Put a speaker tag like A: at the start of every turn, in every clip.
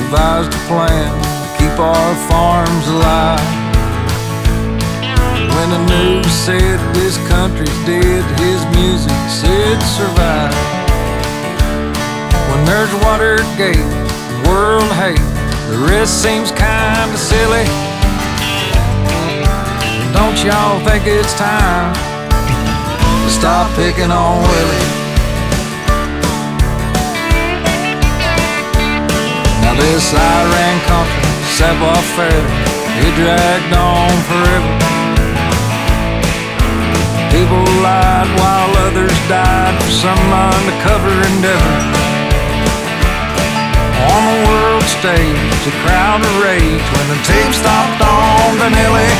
A: devised a plan to keep our farms alive. When the news said this country's dead, his music said survive. When there's Watergate, world hate, the rest seems kinda silly. Don't y'all think it's time to stop picking on Willie? Now this Iran-Contra savoir-faire, it dragged on forever. People lied while others died for some undercover endeavor. On the world stage, the crowd raged when the tape stopped on Vanilli.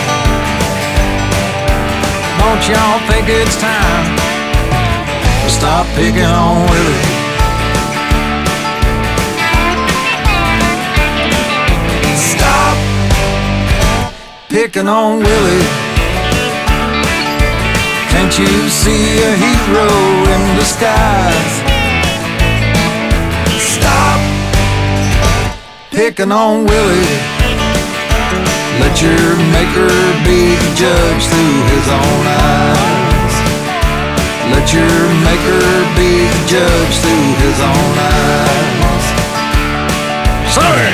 A: Don't y'all think it's time to stop picking on Willie? Stop picking on Willie. Can't you see a hero in disguise? Stop picking on Willie. Let your maker be the judge through his own eyes. Let your maker be the judge through his own eyes. Sorry.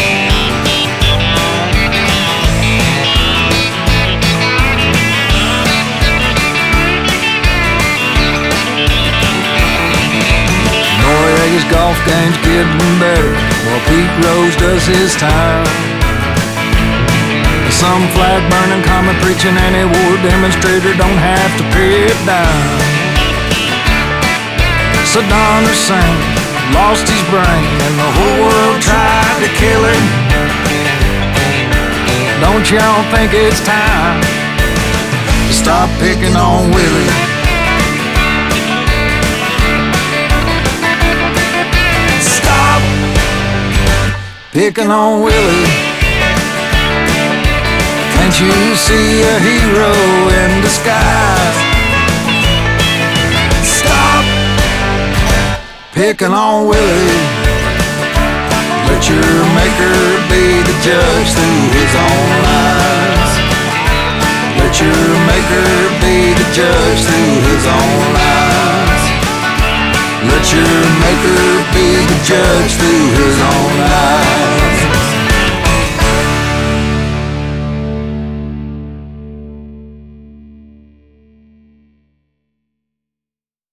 A: Noriega's golf game's getting better while Pete Rose does his time. Some flag-burning, common-preaching, anti-war demonstrator don't have to pay it down. Saddam Hussein lost his brain and the whole world tried to kill him. Don't y'all think it's time to stop picking on Willie? Stop picking on Willie. Can't you see a hero in disguise? Stop picking on Willie. Let your maker be the judge through his own eyes. Let your maker be the judge through his own eyes. Let your maker be the judge through his own eyes.